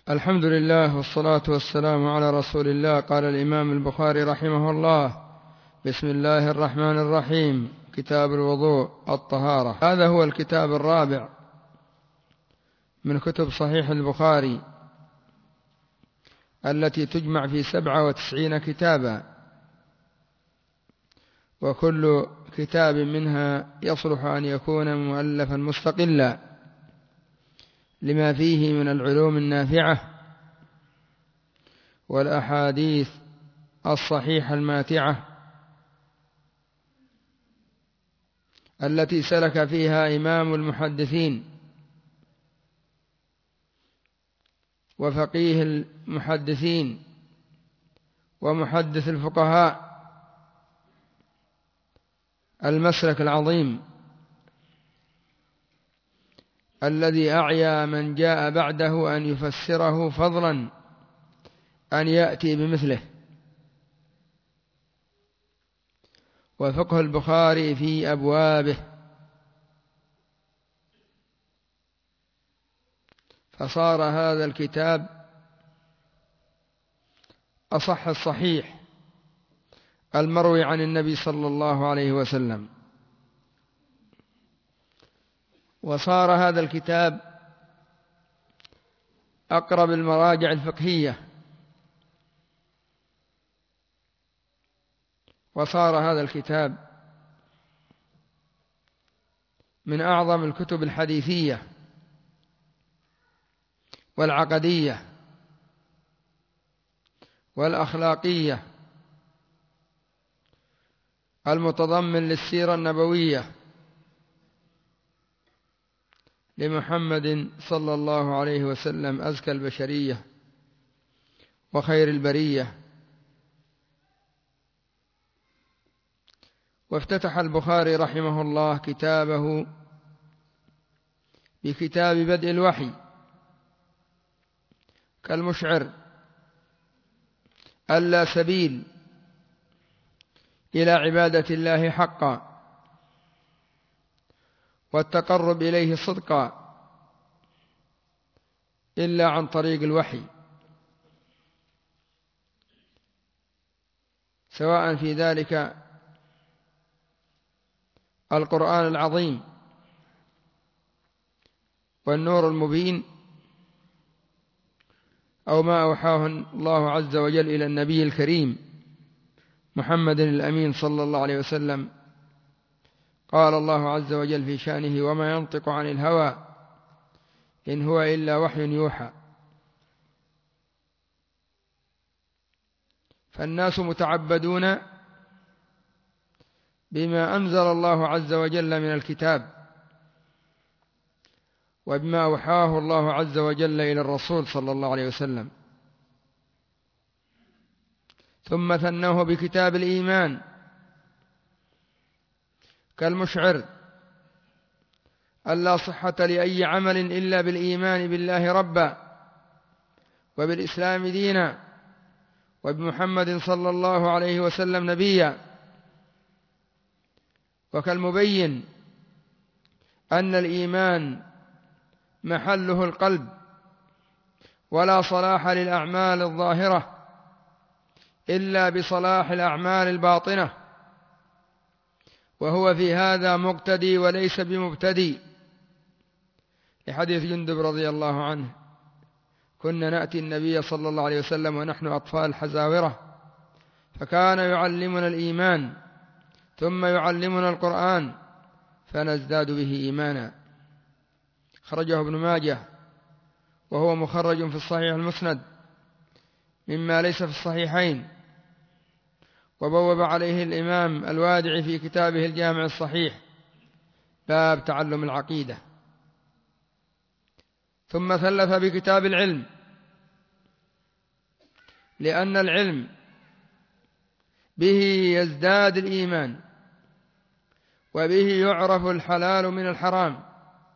الحمد لله والصلاة والسلام على رسول الله. قال الإمام البخاري رحمه الله: بسم الله الرحمن الرحيم. كتاب الوضوء، الطهارة. هذا هو الكتاب الرابع من كتب صحيح البخاري التي تجمع في 97 كتابا، وكل كتاب منها يصلح أن يكون مؤلفا مستقلا لما فيه من العلوم النافعة والأحاديث الصحيحة الماتعة التي سلك فيها إمام المحدثين وفقيه المحدثين ومحدث الفقهاء المسلك العظيم الذي أعيا من جاء بعده أن يفسره، فضلا أن يأتي بمثله. وفقه البخاري في أبوابه، فصار هذا الكتاب أصح الصحيح المروي عن النبي صلى الله عليه وسلم، وصار هذا الكتاب أقرب المراجع الفقهية، وصار هذا الكتاب من أعظم الكتب الحديثية والعقدية والأخلاقية المتضمن للسيرة النبوية لمحمد صلى الله عليه وسلم، أزكى البشرية وخير البرية. وافتتح البخاري رحمه الله كتابه بكتاب بدء الوحي كالمشعر ألا سبيل إلى عبادة الله حقا والتقرب إليه صدقا إلا عن طريق الوحي، سواء في ذلك القرآن العظيم والنور المبين، أو ما أوحاه الله عز وجل إلى النبي الكريم محمد الأمين صلى الله عليه وسلم. قال الله عز وجل في شأنه: وما ينطق عن الهوى إن هو إلا وحي يوحى. فالناس متعبدون بما أنزل الله عز وجل من الكتاب وبما أوحاه الله عز وجل إلى الرسول صلى الله عليه وسلم، ثم ثنوه بكتاب الإيمان كالمشعر ألا صحة لأي عمل إلا بالإيمان بالله ربا وبالإسلام دينا وبمحمد صلى الله عليه وسلم نبيا، وكالمبين أن الإيمان محله القلب، ولا صلاح للأعمال الظاهرة إلا بصلاح الأعمال الباطنة، وهو في هذا مقتدي وليس بمبتدي، لحديث جندب رضي الله عنه: كنا نأتي النبي صلى الله عليه وسلم ونحن أطفال حزاورة، فكان يعلمنا الإيمان ثم يعلمنا القرآن فنزداد به إيمانا. خرجه ابن ماجه وهو مخرج في الصحيح المسند مما ليس في الصحيحين، وبوب عليه الإمام الوادعي في كتابه الجامع الصحيح باب تعلم العقيدة. ثم ثلث بكتاب العلم، لأن العلم به يزداد الإيمان، وبه يعرف الحلال من الحرام،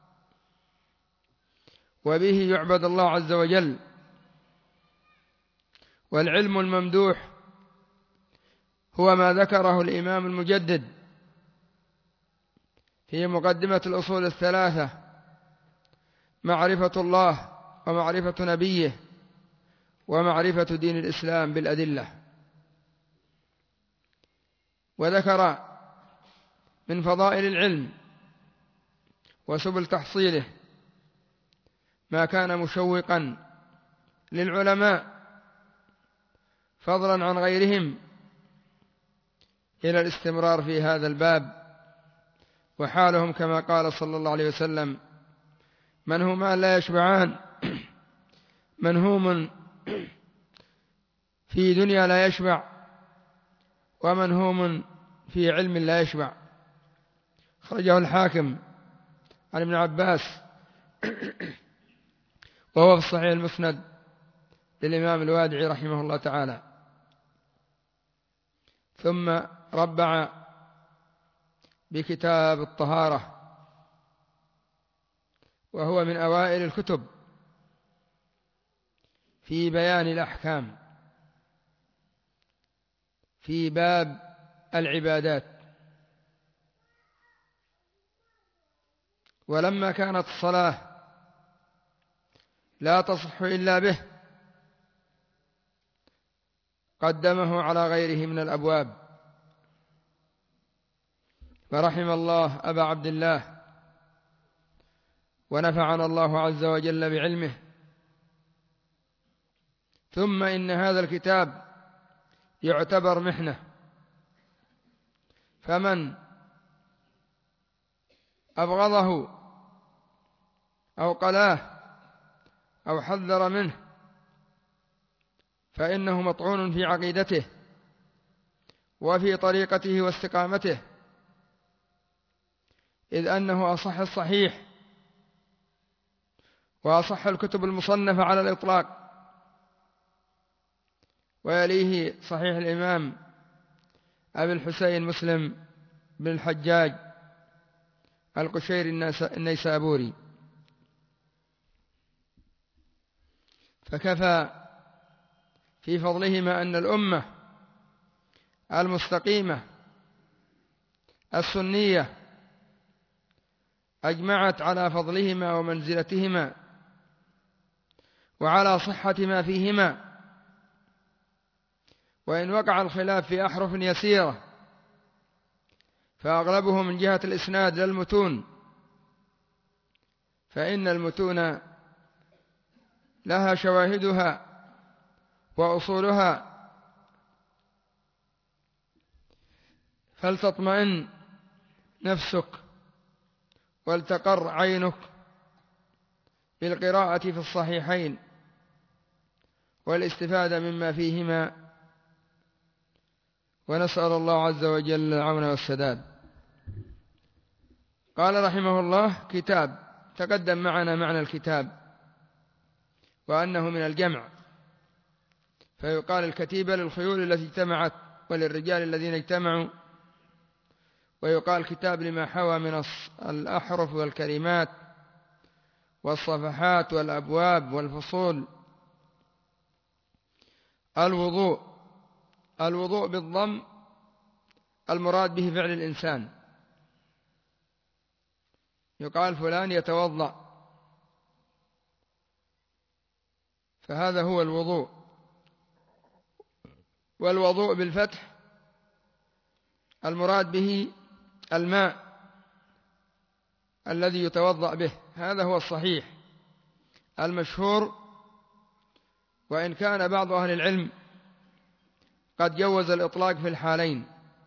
وبه يعبد الله عز وجل. والعلم الممدوح هو ما ذكره الإمام المجدد في مقدمة الأصول الثلاثة: معرفة الله ومعرفة نبيه ومعرفة دين الإسلام بالأدلة. وذكر من فضائل العلم وسبل تحصيله ما كان مشوقا للعلماء فضلا عن غيرهم إلى الاستمرار في هذا الباب، وحالهم كما قال صلى الله عليه وسلم: منهومان لا يشبعان، منهوم في دنيا لا يشبع، ومنهوم في علم لا يشبع. خرجه الحاكم عن ابن عباس وهو في الصحيح المسند للإمام الوادعي رحمه الله تعالى. ثم ربع بكتاب الطهارة، وهو من أوائل الكتب في بيان الأحكام في باب العبادات. ولما كانت الصلاة لا تصح إلا به قدمه على غيره من الأبواب، فرحم الله أبا عبد الله ونفعنا الله عز وجل بعلمه. ثم إن هذا الكتاب يعتبر محنة، فمن أبغضه أو قلاه أو حذر منه فإنه مطعون في عقيدته وفي طريقته واستقامته، إذ أنه أصح الصحيح وأصح الكتب المصنفة على الإطلاق، ويليه صحيح الإمام أبي الحسين مسلم بن الحجاج القشيري النيسابوري. فكفى في فضلهما أن الأمة المستقيمة السنية أجمعت على فضلهما ومنزلتهما وعلى صحة ما فيهما، وإن وقع الخلاف في أحرف يسيرة فأغلبه من جهة الإسناد للمتون، فإن المتون لها شواهدها وأصولها، فلتطمئن نفسك ولتقر عينك بالقراءة في الصحيحين والاستفادة مما فيهما، ونسأل الله عز وجل العون والسداد. قال رحمه الله: كتاب. تقدم معنا معنى الكتاب وأنه من الجمع، فيقال الكتيبة للخيول التي اجتمعت وللرجال الذين اجتمعوا، ويقال كتاب لما حوى من الأحرف والكلمات والصفحات والأبواب والفصول. الوضوء بالضم المراد به فعل الإنسان، يقال فلان يتوضأ، فهذا هو الوضوء. والوضوء بالفتح المراد به الماء الذي يتوضأ به، هذا هو الصحيح المشهور، وإن كان بعض أهل العلم قد جوز الإطلاق في الحالين،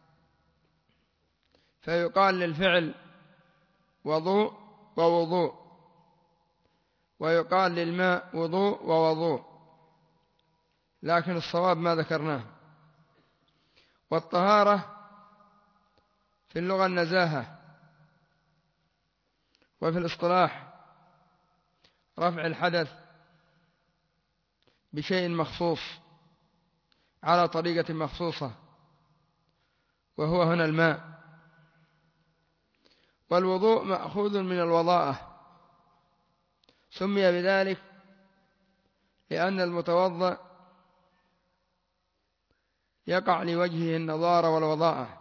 فيقال للفعل وضوء ووضوء، ويقال للماء وضوء ووضوء، لكن الصواب ما ذكرناه. والطهارة في اللغة النزاهة، وفي الاصطلاح رفع الحدث بشيء مخصوص على طريقة مخصوصة، وهو هنا الماء. والوضوء مأخوذ من الوضاءة، سمي بذلك لأن المتوضأ يقع لوجهه النضارة والوضاءة.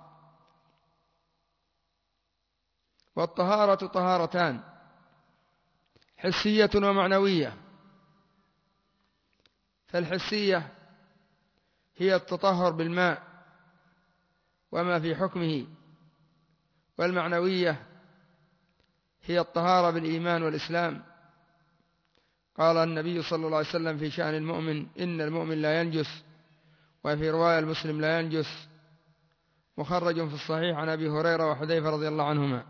والطهارة طهارتان: حسية ومعنوية. فالحسية هي التطهر بالماء وما في حكمه، والمعنوية هي الطهارة بالإيمان والإسلام. قال النبي صلى الله عليه وسلم في شأن المؤمن: إن المؤمن لا ينجس، وفي رواية المسلم لا ينجس، مخرج في الصحيح عن أبي هريرة وحذيفة رضي الله عنهما.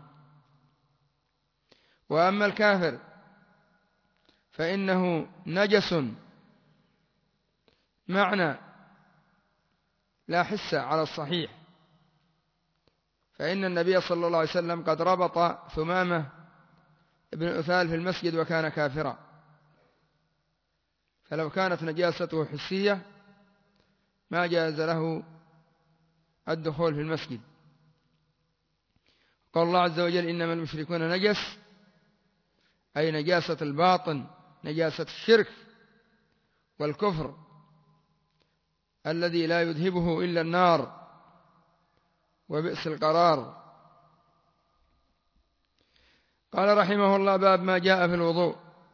وأما الكافر فإنه نجس معنى لا حس على الصحيح، فإن النبي صلى الله عليه وسلم قد ربط ثمامة ابن أثال في المسجد وكان كافرا، فلو كانت نجاسته حسية ما جاز له الدخول في المسجد. قال الله عز وجل: إنما المشركون نجس، أي نجاسة الباطن، نجاسة الشرك والكفر الذي لا يذهبه إلا النار، وبئس القرار. قال رحمه الله: باب ما جاء في الوضوء.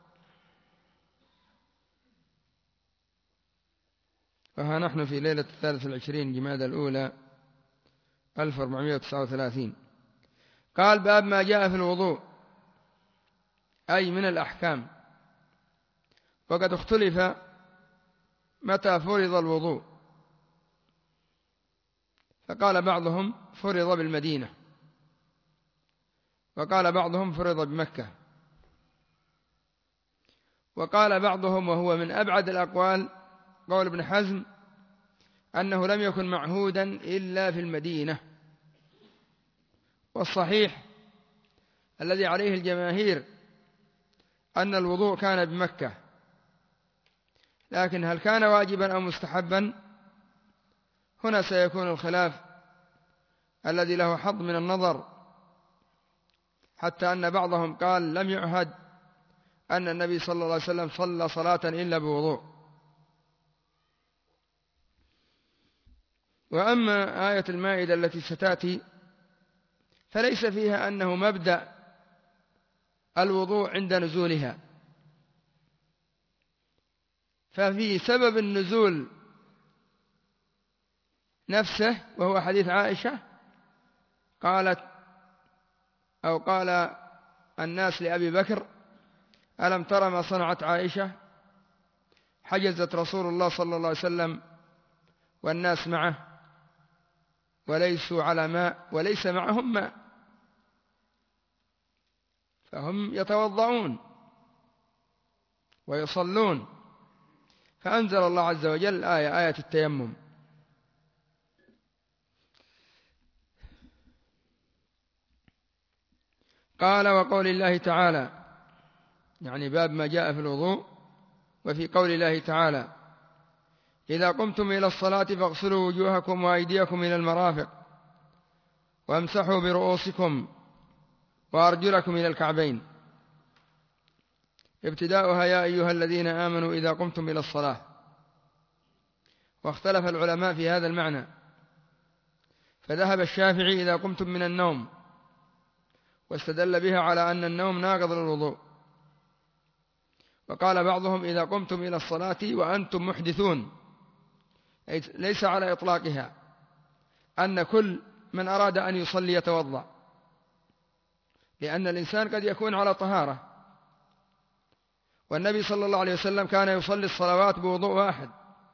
وها نحن في ليلة 23 جمادى الأولى 1439. قال: باب ما جاء في الوضوء، أي من الأحكام. وقد اختلف متى فرض الوضوء، فقال بعضهم فرض بالمدينة، وقال بعضهم فرض بمكة، وقال بعضهم، وهو من أبعد الأقوال، قول ابن حزم، أنه لم يكن معهودا إلا في المدينة. والصحيح الذي عليه الجماهير أن الوضوء كان بمكة، لكن هل كان واجبا أو مستحبا؟ هنا سيكون الخلاف الذي له حظ من النظر، حتى أن بعضهم قال لم يعهد أن النبي صلى الله عليه وسلم صلى صلاة إلا بوضوء. وأما آية المائدة التي ستأتي فليس فيها أنه مبدأ الوضوء عند نزولها، ففي سبب النزول نفسه، وهو حديث عائشة قالت أو قال الناس لأبي بكر: ألم ترى ما صنعت عائشة؟ حجزت رسول الله صلى الله عليه وسلم والناس معه وليسوا على ماء وليس معهم ماء، فهم يتوضؤون ويصلون، فأنزل الله عز وجل آية التيمم. قال: وقول الله تعالى، يعني باب ما جاء في الوضوء. وفي قول الله تعالى: إذا قمتم إلى الصلاة فاغسلوا وجوهكم وأيديكم إلى المرافق وامسحوا برؤوسكم وأرجلكم إلى الكعبين. ابتداؤها: يا أيها الذين آمنوا إذا قمتم إلى الصلاة. واختلف العلماء في هذا المعنى، فذهب الشافعي: إذا قمتم من النوم، واستدل بها على أن النوم ناقض للوضوء. وقال بعضهم: إذا قمتم إلى الصلاة وأنتم محدثون، أي ليس على إطلاقها أن كل من أراد أن يصلي يتوضأ، لأن الإنسان قد يكون على طهارة، والنبي صلى الله عليه وسلم كان يصلي الصلوات بوضوء واحد،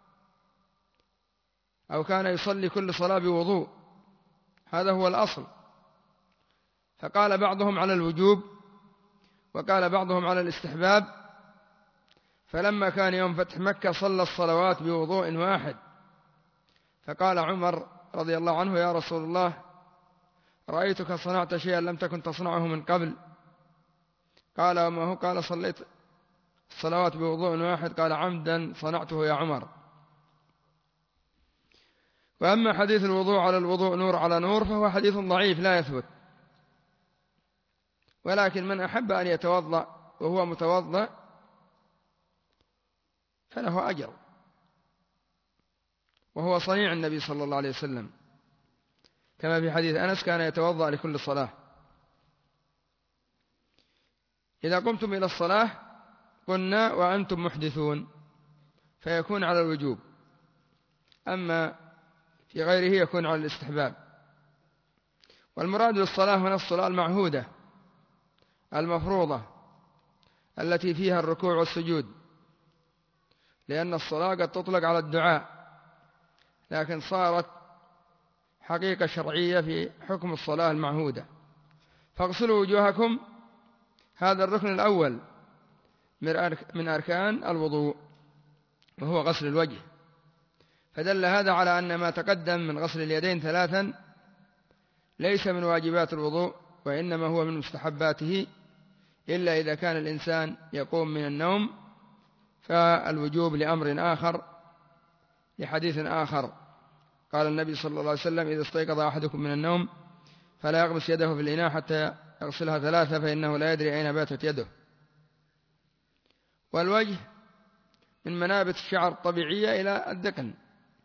أو كان يصلي كل صلاة بوضوء، هذا هو الأصل. فقال بعضهم على الوجوب، وقال بعضهم على الاستحباب. فلما كان يوم فتح مكة صلى الصلوات بوضوء واحد، فقال عمر رضي الله عنه: يا رسول الله، رأيتك صنعت شيئا لم تكن تصنعه من قبل. قال: وما هو؟ قال: صليت الصلوات بوضوء واحد. قال: عمدا صنعته يا عمر. وأما حديث الوضوء على الوضوء نور على نور فهو حديث ضعيف لا يثبت، ولكن من أحب أن يتوضأ وهو متوضأ فله أجر، وهو صنيع النبي صلى الله عليه وسلم، كما في حديث أنس: كان يتوضأ لكل صلاة. إذا قمتم إلى الصلاة قلنا وأنتم محدثون، فيكون على الوجوب، أما في غيره يكون على الاستحباب. والمراد بالصلاة هنا الصلاة المعهودة المفروضة التي فيها الركوع والسجود، لأن الصلاة قد تطلق على الدعاء، لكن صارت حقيقة شرعية في حكم الصلاة المعهودة. فاغسلوا وجوهكم، هذا الركن الأول من أركان الوضوء، وهو غسل الوجه. فدل هذا على أن ما تقدم من غسل اليدين 3 ليس من واجبات الوضوء، وإنما هو من مستحباته، إلا إذا كان الإنسان يقوم من النوم، فالوجوب لأمر آخر، لحديث آخر قال النبي صلى الله عليه وسلم: إذا استيقظ أحدكم من النوم فلا يغمس يده في الإناء حتى يغسلها 3 فإنه لا يدري أين باتت يده. والوجه من منابت الشعر الطبيعية إلى الذقن،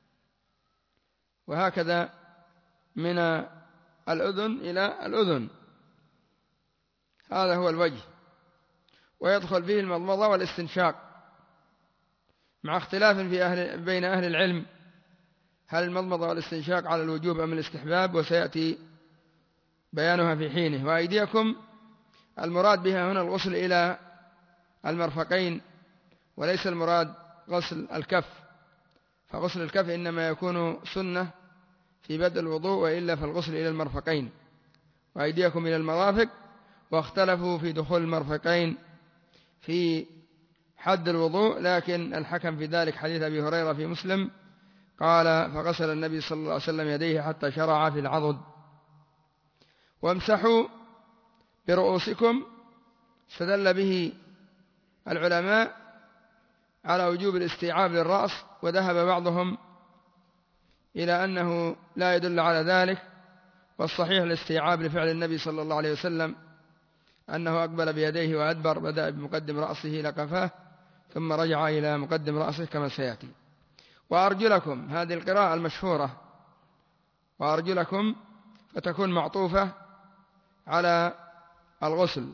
وهكذا من الأذن إلى الأذن، هذا هو الوجه. ويدخل فيه المضمضة والاستنشاق، مع اختلاف بين أهل العلم هل المضمضة والاستنشاق على الوجوب أم الاستحباب، وسيأتي بيانها في حينه. وأيديكم المراد بها هنا الغسل إلى المرفقين، وليس المراد غسل الكف، فغسل الكف إنما يكون سنة في بدء الوضوء، وإلا فالغسل إلى المرفقين. وأيديكم إلى المرافق، واختلفوا في دخول المرفقين في حد الوضوء، لكن الحكم في ذلك حديث أبي هريرة في مسلم قال: فغسل النبي صلى الله عليه وسلم يديه حتى شرع في العضد. وامسحوا برؤوسكم، استدل به العلماء على وجوب الاستيعاب للرأس، وذهب بعضهم إلى أنه لا يدل على ذلك، والصحيح الاستيعاب لفعل النبي صلى الله عليه وسلم، أنه أقبل بيديه وأدبر، بدأ بمقدم رأسه إلى قفاه ثم رجع إلى مقدم رأسه كما سيأتي. وأرجلكم، هذه القراءة المشهورة، وأرجلكم فتكون معطوفة على الغسل،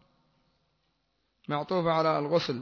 معطوفة على الغسل.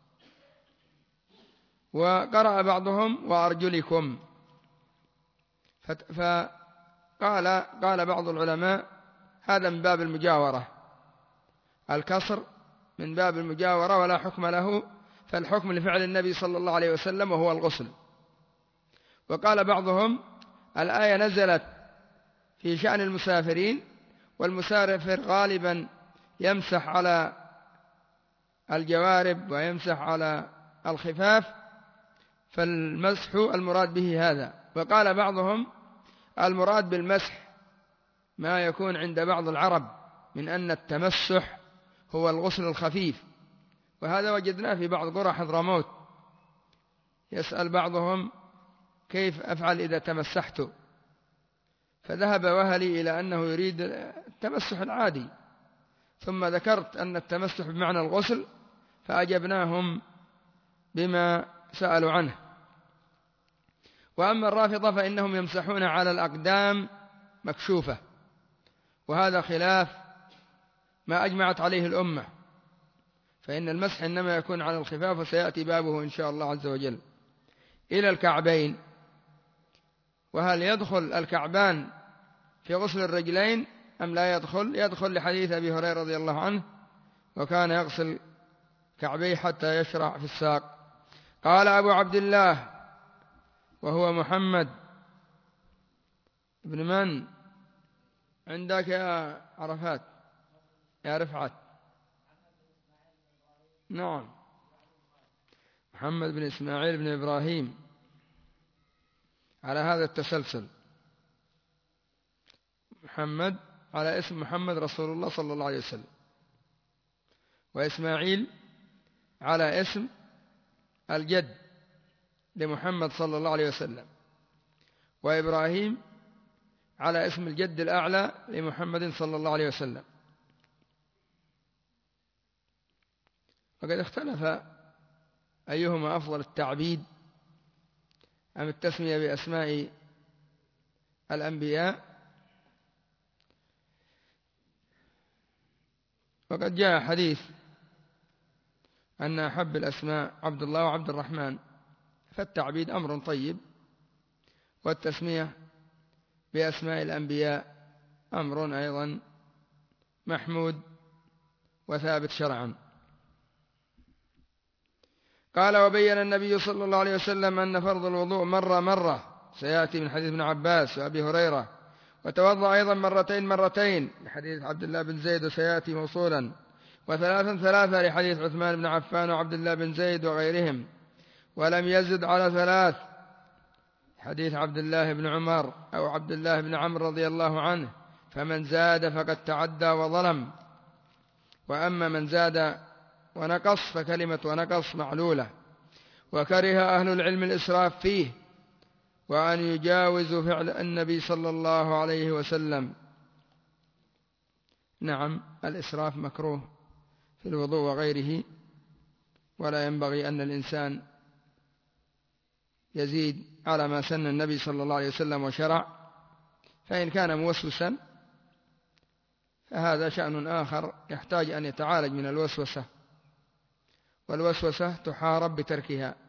وقرأ بعضهم وأرجلكم، قال بعض العلماء هذا من باب المجاورة، الكسر من باب المجاورة ولا حكم له، فالحكم لفعل النبي صلى الله عليه وسلم وهو الغسل. وقال بعضهم الآية نزلت في شأن المسافرين، والمسافر غالبا يمسح على الجوارب ويمسح على الخفاف، فالمسح المراد به هذا. وقال بعضهم المراد بالمسح ما يكون عند بعض العرب من أن التمسح هو الغسل الخفيف، وهذا وجدناه في بعض قرى حضرموت، يسأل بعضهم: كيف أفعل إذا تمسحت؟ فذهب وهلي إلى أنه يريد التمسح العادي، ثم ذكرت أن التمسح بمعنى الغسل، فأجبناهم بما سألوا عنه. وأما الرافضة فإنهم يمسحون على الأقدام مكشوفة، وهذا خلاف ما أجمعت عليه الأمة، فإن المسح إنما يكون على الخفاف، وسيأتي بابه إن شاء الله عز وجل. إلى الكعبين، وهل يدخل الكعبان في غسل الرجلين أم لا يدخل؟ يدخل لحديث أبي هريرة رضي الله عنه: وكان يغسل كعبيه حتى يشرع في الساق. قال أبو عبد الله، وهو محمد ابن من عندك يا عرفات يا رفعت؟ نعم، محمد بن إسماعيل بن إبراهيم، على هذا التسلسل، محمد على اسم محمد رسول الله صلى الله عليه وسلم، وإسماعيل على اسم الجد لمحمد صلى الله عليه وسلم، وإبراهيم على اسم الجد الأعلى لمحمد صلى الله عليه وسلم. وقد اختلف أيهما أفضل، التعبيد أم التسمية بأسماء الأنبياء. وقد جاء حديث أن أحب الأسماء عبد الله وعبد الرحمن، فالتعبيد أمر طيب، والتسمية بأسماء الأنبياء أمر أيضا محمود وثابت شرعا. قال: وبين النبي صلى الله عليه وسلم أن فرض الوضوء مرة سيأتي من حديث ابن عباس وأبي هريرة، وتوضأ أيضا مرتين لحديث عبد الله بن زيد وسيأتي موصولا، وثلاثا لحديث عثمان بن عفان وعبد الله بن زيد وغيرهم، ولم يزد على 3 حديث عبد الله بن عمر أو عبد الله بن عمرو رضي الله عنه، فمن زاد فقد تعدى وظلم. وأما من زاد ونقص فكلمة ونقص معلولة. وكره أهل العلم الإسراف فيه، وأن يجاوزوا فعل النبي صلى الله عليه وسلم. نعم، الإسراف مكروه في الوضوء وغيره، ولا ينبغي أن الإنسان يزيد على ما سن النبي صلى الله عليه وسلم وشرع. فإن كان موسوسا فهذا شأن آخر يحتاج أن يتعالج من الوسوسة، والوسوسة تحارب بتركها.